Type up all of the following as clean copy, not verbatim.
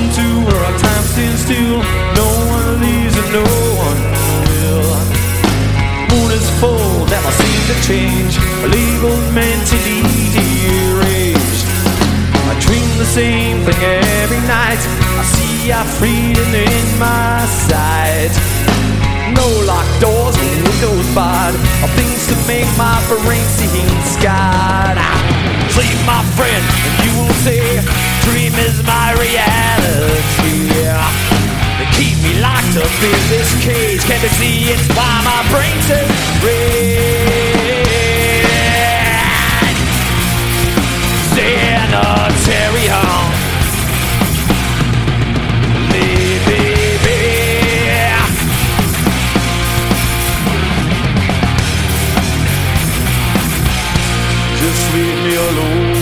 to where our time stands still. No one leaves and no one will. Moon is full, never seem to change. Labeled mentally deranged. I dream the same thing every night. I see our freedom in my sight. No locked doors, windows barred, or things to make my brain seem scarred. Sleep, my friend, and you will say, dream is my reality. They keep me locked up in this cage. Can't they see it's why my brain says red? Sanitary home. Just leave me alone.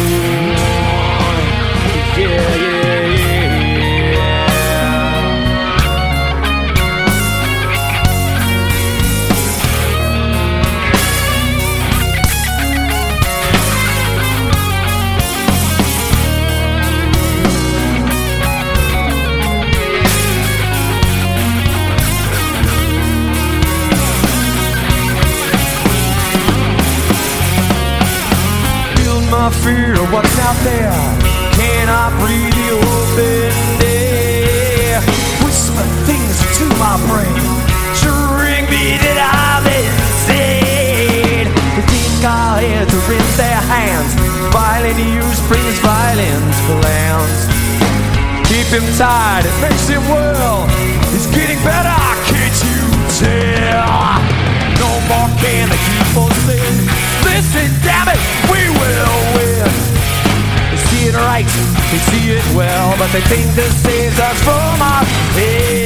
Yeah, yeah, fear of what's out there. Can I breathe the open air? Whisper things to my brain, shrink me that I've insane. They think our heads are in their hands. Violent use brings violent plans. Keep him tied, it makes him well. He's getting better, can't you tell? No more can they keep us in. Listen, damn it, we will win. They see it right, they see it well, but they think this saves us from our head.